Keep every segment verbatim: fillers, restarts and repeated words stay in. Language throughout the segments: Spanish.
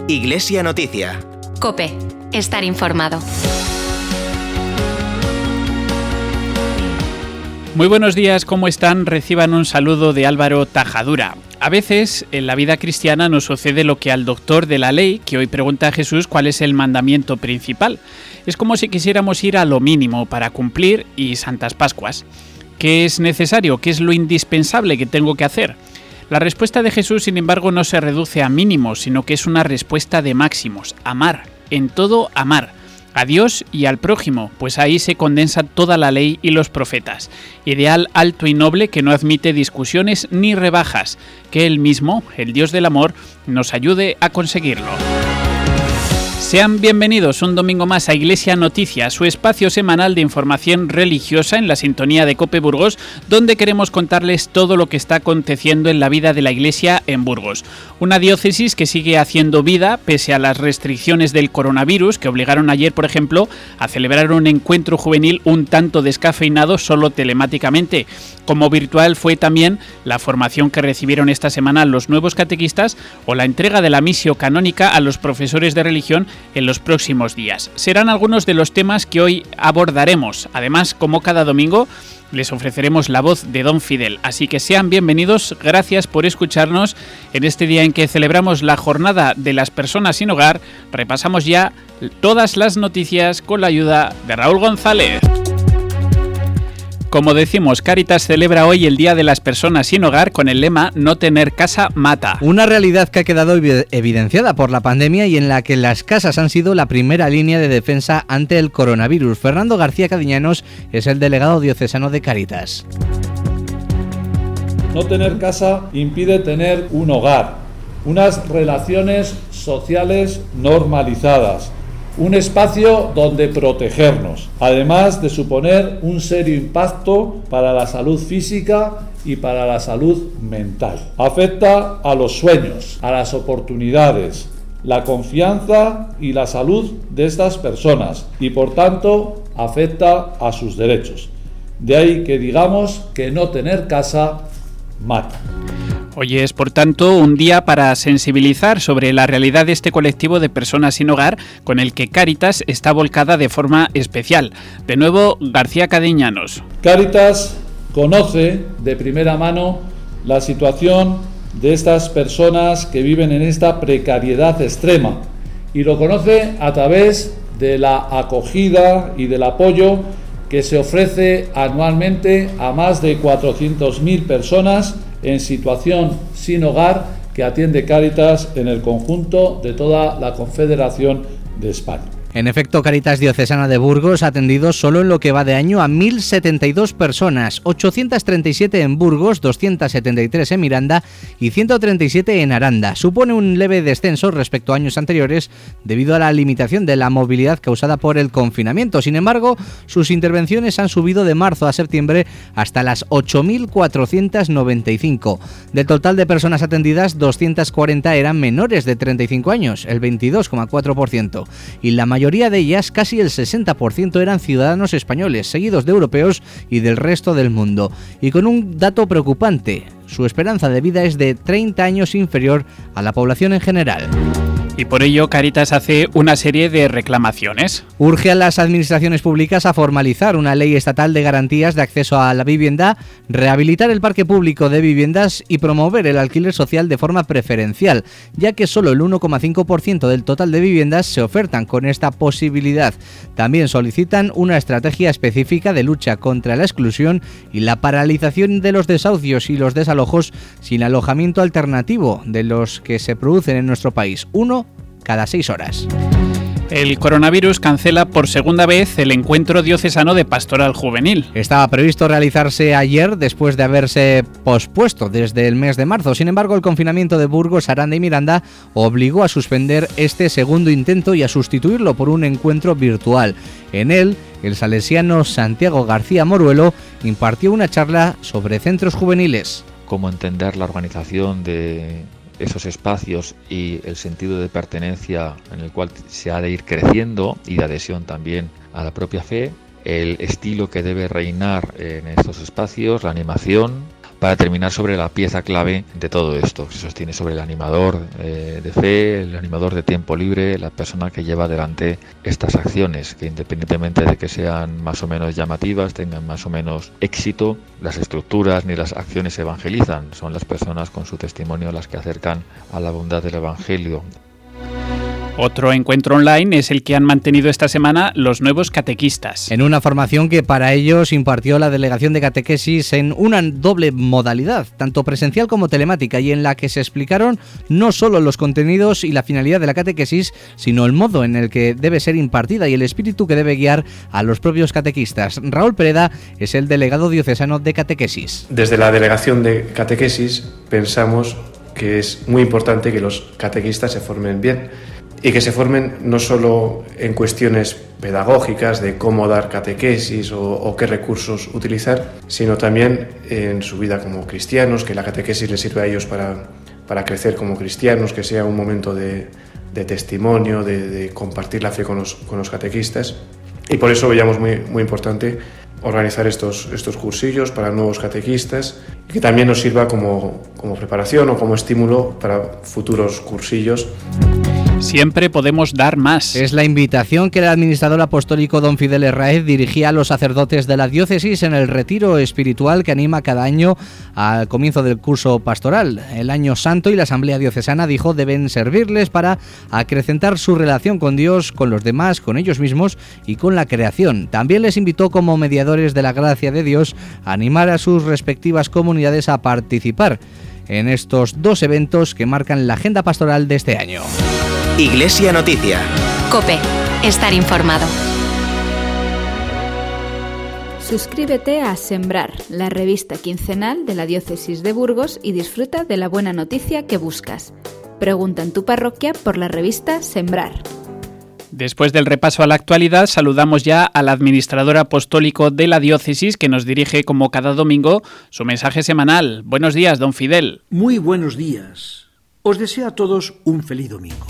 Iglesia Noticia. COPE. Estar informado. Muy buenos días, ¿cómo están? Reciban un saludo de Álvaro Tajadura. A veces en la vida cristiana nos sucede lo que al doctor de la ley, que hoy pregunta a Jesús cuál es el mandamiento principal. Es como si quisiéramos ir a lo mínimo para cumplir y Santas Pascuas. ¿Qué es necesario? ¿Qué es lo indispensable que tengo que hacer? La respuesta de Jesús, sin embargo, no se reduce a mínimos, sino que es una respuesta de máximos. Amar, en todo amar. A Dios y al prójimo, pues ahí se condensa toda la ley y los profetas. Ideal alto y noble que no admite discusiones ni rebajas. Que Él mismo, el Dios del amor, nos ayude a conseguirlo. Sean bienvenidos un domingo más a Iglesia Noticia, su espacio semanal de información religiosa en la sintonía de COPE Burgos, donde queremos contarles todo lo que está aconteciendo en la vida de la Iglesia en Burgos. Una diócesis que sigue haciendo vida pese a las restricciones del coronavirus que obligaron ayer, por ejemplo, a celebrar un encuentro juvenil un tanto descafeinado solo telemáticamente. Como virtual fue también la formación que recibieron esta semana los nuevos catequistas o la entrega de la misio canónica a los profesores de religión en los próximos días. Serán algunos de los temas que hoy abordaremos. Además, como cada domingo, les ofreceremos la voz de Don Fidel. Así que sean bienvenidos, gracias por escucharnos. En este día en que celebramos la Jornada de las Personas Sin Hogar, repasamos ya todas las noticias con la ayuda de Raúl González. Como decimos, Cáritas celebra hoy el Día de las Personas Sin Hogar con el lema "No tener casa mata". Una realidad que ha quedado evidenciada por la pandemia y en la que las casas han sido la primera línea de defensa ante el coronavirus. Fernando García Cadiñanos es el delegado diocesano de Cáritas. No tener casa impide tener un hogar, unas relaciones sociales normalizadas, un espacio donde protegernos, además de suponer un serio impacto para la salud física y para la salud mental. Afecta a los sueños, a las oportunidades, la confianza y la salud de estas personas y, por tanto, afecta a sus derechos. De ahí que digamos que no tener casa mata. Hoy es, por tanto, un día para sensibilizar sobre la realidad de este colectivo de personas sin hogar con el que Cáritas está volcada de forma especial. De nuevo, García Cadiñanos. Cáritas conoce de primera mano la situación de estas personas que viven en esta precariedad extrema y lo conoce a través de la acogida y del apoyo que se ofrece anualmente a más de cuatrocientas mil personas en situación sin hogar que atiende Cáritas en el conjunto de toda la Confederación de España. En efecto, Cáritas Diocesana de Burgos ha atendido solo en lo que va de año a mil setenta y dos personas, ochocientas treinta y siete en Burgos, doscientas setenta y tres en Miranda y ciento treinta y siete en Aranda. Supone un leve descenso respecto a años anteriores debido a la limitación de la movilidad causada por el confinamiento. Sin embargo, sus intervenciones han subido de marzo a septiembre hasta las ocho mil cuatrocientas noventa y cinco. Del total de personas atendidas, doscientas cuarenta eran menores de treinta y cinco años, el veintidós coma cuatro por ciento, y la mayoría La mayoría de ellas, casi el sesenta por ciento, eran ciudadanos españoles, seguidos de europeos y del resto del mundo. Y con un dato preocupante, su esperanza de vida es de treinta años inferior a la población en general. Y por ello Cáritas hace una serie de reclamaciones. Urge a las administraciones públicas a formalizar una ley estatal de garantías de acceso a la vivienda, rehabilitar el parque público de viviendas y promover el alquiler social de forma preferencial, ya que solo el uno coma cinco por ciento del total de viviendas se ofertan con esta posibilidad. También solicitan una estrategia específica de lucha contra la exclusión y la paralización de los desahucios y los desalojos sin alojamiento alternativo de los que se producen en nuestro país. Uno cada seis horas. El coronavirus cancela por segunda vez el encuentro diocesano de pastoral juvenil. Estaba previsto realizarse ayer después de haberse pospuesto desde el mes de marzo. Sin embargo, el confinamiento de Burgos, Aranda y Miranda obligó a suspender este segundo intento y a sustituirlo por un encuentro virtual. En él, el salesiano Santiago García Moruelo impartió una charla sobre centros juveniles. Cómo entender la organización de esos espacios y el sentido de pertenencia en el cual se ha de ir creciendo y de adhesión también a la propia fe, el estilo que debe reinar en estos espacios, la animación, para terminar sobre la pieza clave de todo esto, que se sostiene sobre el animador eh, de fe, el animador de tiempo libre, la persona que lleva adelante estas acciones, que independientemente de que sean más o menos llamativas, tengan más o menos éxito, las estructuras ni las acciones se evangelizan, son las personas con su testimonio las que acercan a la bondad del Evangelio. Otro encuentro online es el que han mantenido esta semana los nuevos catequistas. En una formación que para ellos impartió la Delegación de Catequesis en una doble modalidad, tanto presencial como telemática, y en la que se explicaron no solo los contenidos y la finalidad de la catequesis, sino el modo en el que debe ser impartida y el espíritu que debe guiar a los propios catequistas. Raúl Pereda es el delegado diocesano de Catequesis. Desde la Delegación de Catequesis pensamos que es muy importante que los catequistas se formen bien, y que se formen no solo en cuestiones pedagógicas de cómo dar catequesis o, o qué recursos utilizar, sino también en su vida como cristianos, que la catequesis les sirve a ellos para, para crecer como cristianos, que sea un momento de, de testimonio, de, de compartir la fe con los, con los catequistas. Y por eso veíamos muy, muy importante organizar estos, estos cursillos para nuevos catequistas, y que también nos sirva como, como preparación o como estímulo para futuros cursillos. Siempre podemos dar más. Es la invitación que el administrador apostólico don Fidel Herráez dirigía a los sacerdotes de la diócesis en el retiro espiritual que anima cada año al comienzo del curso pastoral. El año santo y la asamblea diocesana, dijo, deben servirles para acrecentar su relación con Dios, con los demás, con ellos mismos y con la creación. También les invitó como mediadores de la gracia de Dios a animar a sus respectivas comunidades a participar en estos dos eventos que marcan la agenda pastoral de este año. Iglesia Noticia. COPE. Estar informado. Suscríbete a Sembrar, la revista quincenal de la Diócesis de Burgos, y disfruta de la buena noticia que buscas. Pregunta en tu parroquia por la revista Sembrar. Después del repaso a la actualidad, saludamos ya al administrador apostólico de la diócesis, que nos dirige como cada domingo su mensaje semanal. Buenos días, don Fidel. Muy buenos días. Os deseo a todos un feliz domingo.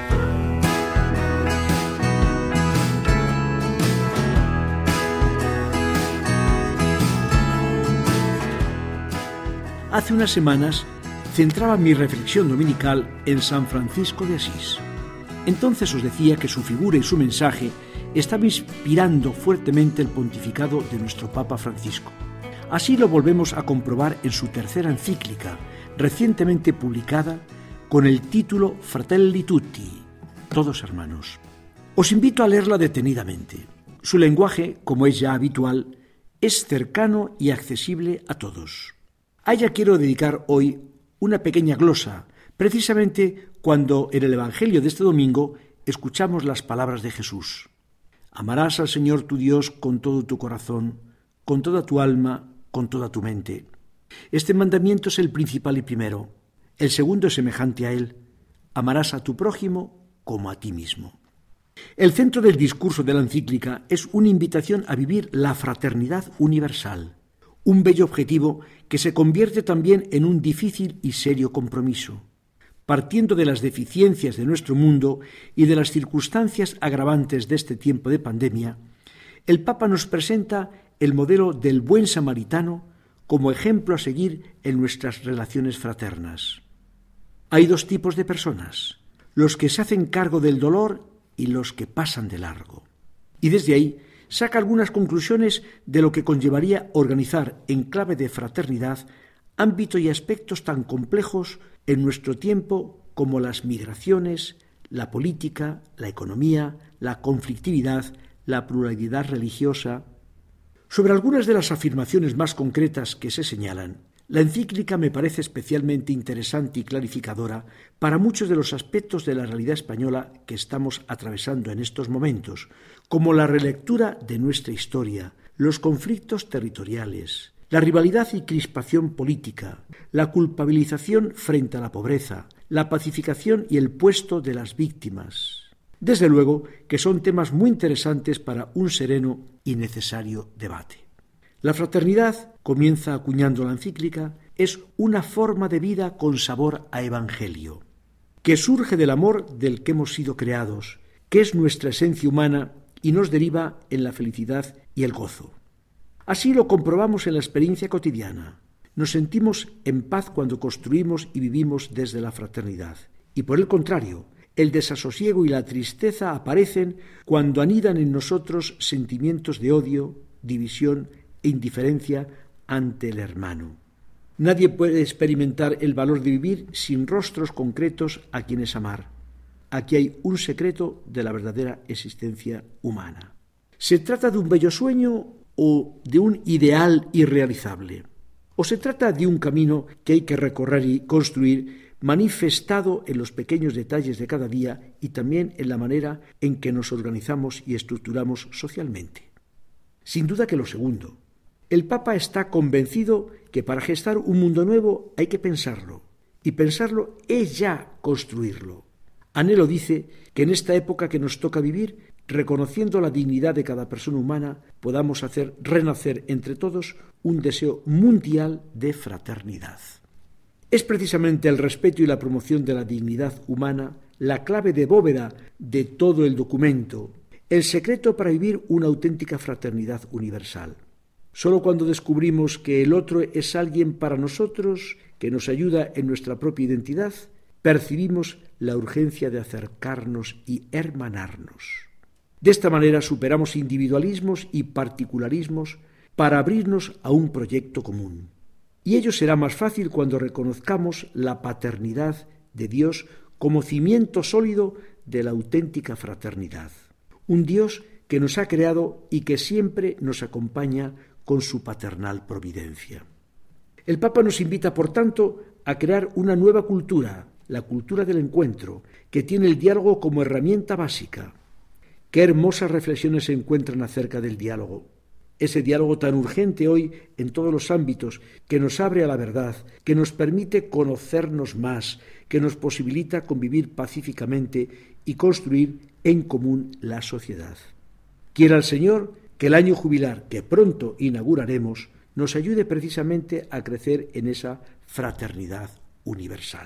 Hace unas semanas centraba mi reflexión dominical en San Francisco de Asís. Entonces os decía que su figura y su mensaje estaba inspirando fuertemente el pontificado de nuestro Papa Francisco. Así lo volvemos a comprobar en su tercera encíclica, recientemente publicada, con el título Fratelli Tutti, todos hermanos. Os invito a leerla detenidamente. Su lenguaje, como es ya habitual, es cercano y accesible a todos. A ella quiero dedicar hoy una pequeña glosa, precisamente cuando en el Evangelio de este domingo escuchamos las palabras de Jesús. Amarás al Señor tu Dios con todo tu corazón, con toda tu alma, con toda tu mente. Este mandamiento es el principal y primero. El segundo es semejante a él. Amarás a tu prójimo como a ti mismo. El centro del discurso de la encíclica es una invitación a vivir la fraternidad universal, un bello objetivo que se convierte también en un difícil y serio compromiso. Partiendo de las deficiencias de nuestro mundo y de las circunstancias agravantes de este tiempo de pandemia, el Papa nos presenta el modelo del buen samaritano como ejemplo a seguir en nuestras relaciones fraternas. Hay dos tipos de personas, los que se hacen cargo del dolor y los que pasan de largo. Y desde ahí saca algunas conclusiones de lo que conllevaría organizar en clave de fraternidad ámbitos y aspectos tan complejos en nuestro tiempo como las migraciones, la política, la economía, la conflictividad, la pluralidad religiosa. Sobre algunas de las afirmaciones más concretas que se señalan, la encíclica me parece especialmente interesante y clarificadora para muchos de los aspectos de la realidad española que estamos atravesando en estos momentos, como la relectura de nuestra historia, los conflictos territoriales, la rivalidad y crispación política, la culpabilización frente a la pobreza, la pacificación y el puesto de las víctimas. Desde luego que son temas muy interesantes para un sereno y necesario debate. La fraternidad, comienza acuñando la encíclica, es una forma de vida con sabor a evangelio, que surge del amor del que hemos sido creados, que es nuestra esencia humana y nos deriva en la felicidad y el gozo. Así lo comprobamos en la experiencia cotidiana. Nos sentimos en paz cuando construimos y vivimos desde la fraternidad. Y por el contrario, el desasosiego y la tristeza aparecen cuando anidan en nosotros sentimientos de odio, división e indiferencia ante el hermano. Nadie puede experimentar el valor de vivir sin rostros concretos a quienes amar. Aquí hay un secreto de la verdadera existencia humana. ¿Se trata de un bello sueño o de un ideal irrealizable? ¿O se trata de un camino que hay que recorrer y construir, manifestado en los pequeños detalles de cada día y también en la manera en que nos organizamos y estructuramos socialmente? Sin duda que lo segundo. El Papa está convencido que para gestar un mundo nuevo hay que pensarlo, y pensarlo es ya construirlo. Anhelo dice que en esta época que nos toca vivir, reconociendo la dignidad de cada persona humana, podamos hacer renacer entre todos un deseo mundial de fraternidad. Es precisamente el respeto y la promoción de la dignidad humana la clave de bóveda de todo el documento, el secreto para vivir una auténtica fraternidad universal. Solo cuando descubrimos que el otro es alguien para nosotros, que nos ayuda en nuestra propia identidad, percibimos la urgencia de acercarnos y hermanarnos. De esta manera superamos individualismos y particularismos para abrirnos a un proyecto común. Y ello será más fácil cuando reconozcamos la paternidad de Dios como cimiento sólido de la auténtica fraternidad. Un Dios que nos ha creado y que siempre nos acompaña con su paternal providencia. El Papa nos invita, por tanto, a crear una nueva cultura, la cultura del encuentro, que tiene el diálogo como herramienta básica. Qué hermosas reflexiones se encuentran acerca del diálogo. Ese diálogo tan urgente hoy en todos los ámbitos, que nos abre a la verdad, que nos permite conocernos más, que nos posibilita convivir pacíficamente y construir en común la sociedad. Quiera el Señor que el año jubilar que pronto inauguraremos nos ayude precisamente a crecer en esa fraternidad universal.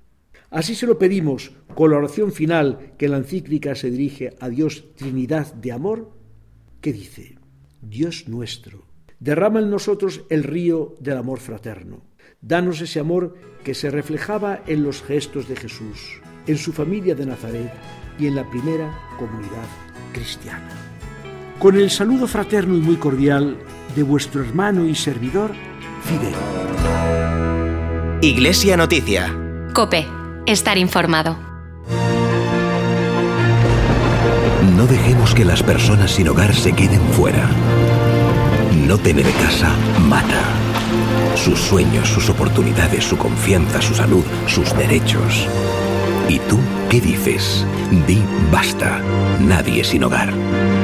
Así se lo pedimos con la oración final que en la encíclica se dirige a Dios Trinidad de amor, que dice: Dios nuestro, derrama en nosotros el río del amor fraterno. Danos ese amor que se reflejaba en los gestos de Jesús, en su familia de Nazaret y en la primera comunidad cristiana. Con el saludo fraterno y muy cordial de vuestro hermano y servidor, Fidel. Iglesia Noticia. COPE. Estar informado. No dejemos que las personas sin hogar se queden fuera. No tener casa mata. Sus sueños, sus oportunidades, su confianza, su salud, sus derechos. ¿Y tú qué dices? Di basta. Nadie sin hogar.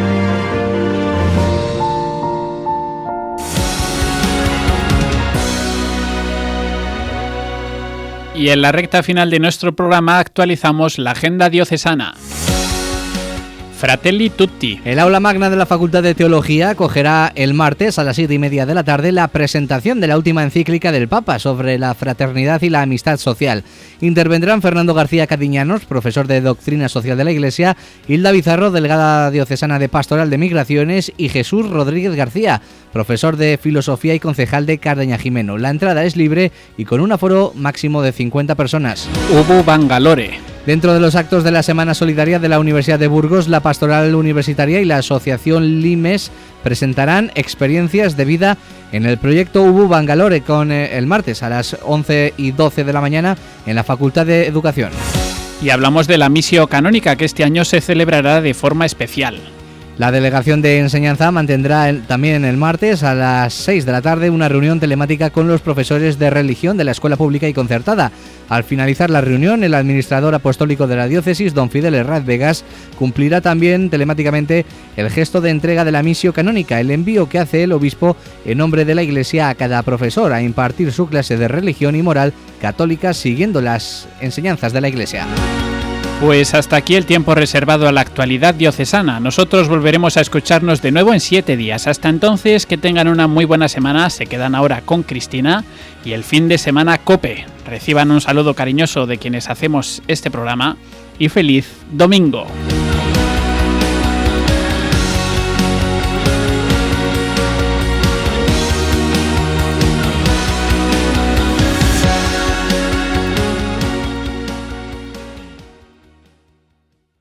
Y en la recta final de nuestro programa actualizamos la agenda diocesana. Fratelli Tutti. El aula magna de la Facultad de Teología acogerá el martes a las siete y media de la tarde la presentación de la última encíclica del Papa sobre la fraternidad y la amistad social. Intervendrán Fernando García Cadiñanos, profesor de Doctrina Social de la Iglesia, Hilda Bizarro, delegada diocesana de Pastoral de Migraciones, y Jesús Rodríguez García, profesor de Filosofía y concejal de Cardeña-Jimeno. La entrada es libre y con un aforo máximo de cincuenta personas. Ubu Bangalore. Dentro de los actos de la Semana Solidaria de la Universidad de Burgos, la Pastoral Universitaria y la Asociación Limes presentarán experiencias de vida en el proyecto Ubu Bangalore con eh, el martes a las once y doce de la mañana en la Facultad de Educación. Y hablamos de la Missio Canónica, que este año se celebrará de forma especial. La Delegación de Enseñanza mantendrá el, también el martes a las seis de la tarde una reunión telemática con los profesores de religión de la Escuela Pública y Concertada. Al finalizar la reunión, el administrador apostólico de la diócesis, don Fidel Herraz Vegas, cumplirá también telemáticamente el gesto de entrega de la Missio Canónica, el envío que hace el obispo en nombre de la Iglesia a cada profesor a impartir su clase de religión y moral católica siguiendo las enseñanzas de la Iglesia. Pues hasta aquí el tiempo reservado a la actualidad diocesana. Nosotros volveremos a escucharnos de nuevo en siete días. Hasta entonces, que tengan una muy buena semana. Se quedan ahora con Cristina y el fin de semana COPE. Reciban un saludo cariñoso de quienes hacemos este programa y feliz domingo.